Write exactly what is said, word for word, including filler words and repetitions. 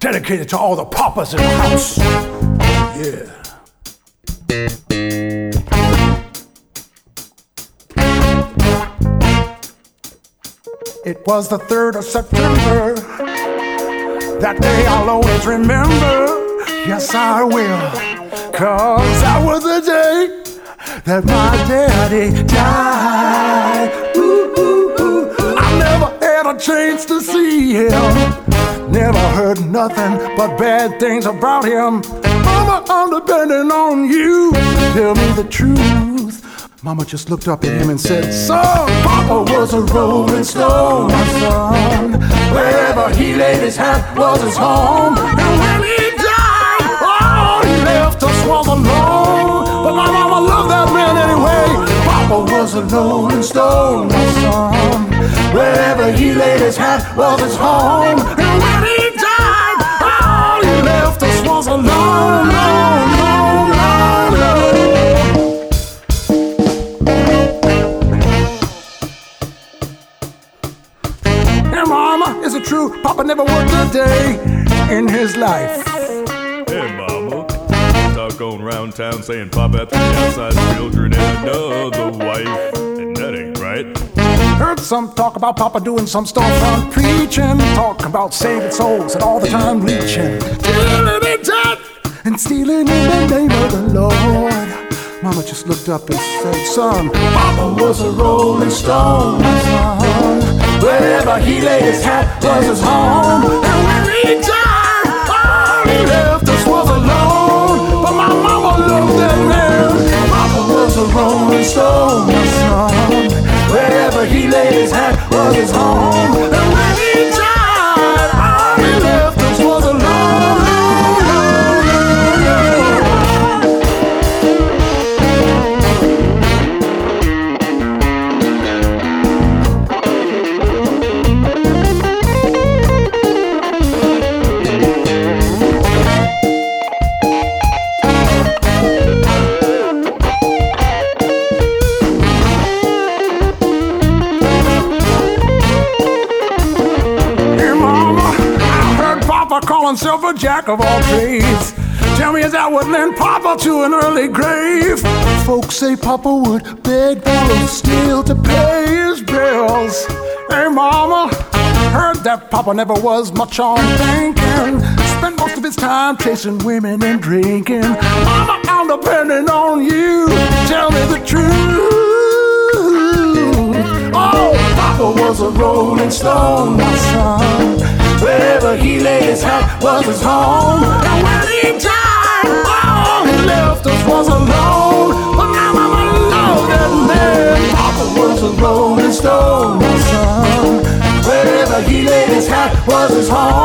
dedicated to all the papas in the house. Yeah. It was the third of September. That day I'll always remember. Yes, I will. Cause that was the day that my daddy died. Ooh, ooh, ooh. I never had a chance to see him. Never heard nothing but bad things about him. Mama, I'm depending on you to tell me the truth. Mama just looked up at him and said, son, Papa was a rolling stone, my son. Wherever he laid his hat was his home. And when he died, all he left us was alone. But my mama loved that man anyway. Papa was a rolling stone, my son. Wherever he laid his hat was his home. And when he died, all he left us was alone, alone, alone, alone. Mama, is it true Papa never worked a day in his life? Hey, Mama, talk going around town saying Papa had three outside children and another wife, and that ain't right. Heard some talk about Papa doing some storefront preaching, talk about saving souls and all the time reaching, dealing in death and stealing in the name of the Lord. Mama just looked up and said, son, Papa was a rolling stone, my son. Wherever he laid his hat was his home. And when he died, all he left us was alone. But my mama loved that man. Papa was a rolling stone, my son. Wherever he laid his hat was his home. And when he died, all he left us was alone. Calling himself a jack of all trades. Tell me, is that what led Papa to an early grave? Folks say Papa would beg, borrow, steal to pay his bills. Hey, Mama, heard that Papa never was much on thinking. Spent most of his time chasing women and drinking. Mama, I'm depending on you. Tell me the truth. Oh, Papa was a rolling stone, my son. Wherever he laid his hat was his home. And when he died, all he left us was alone. But my mama loved that man. Papa was a rolling stone, my son. Wherever he laid his hat was his home.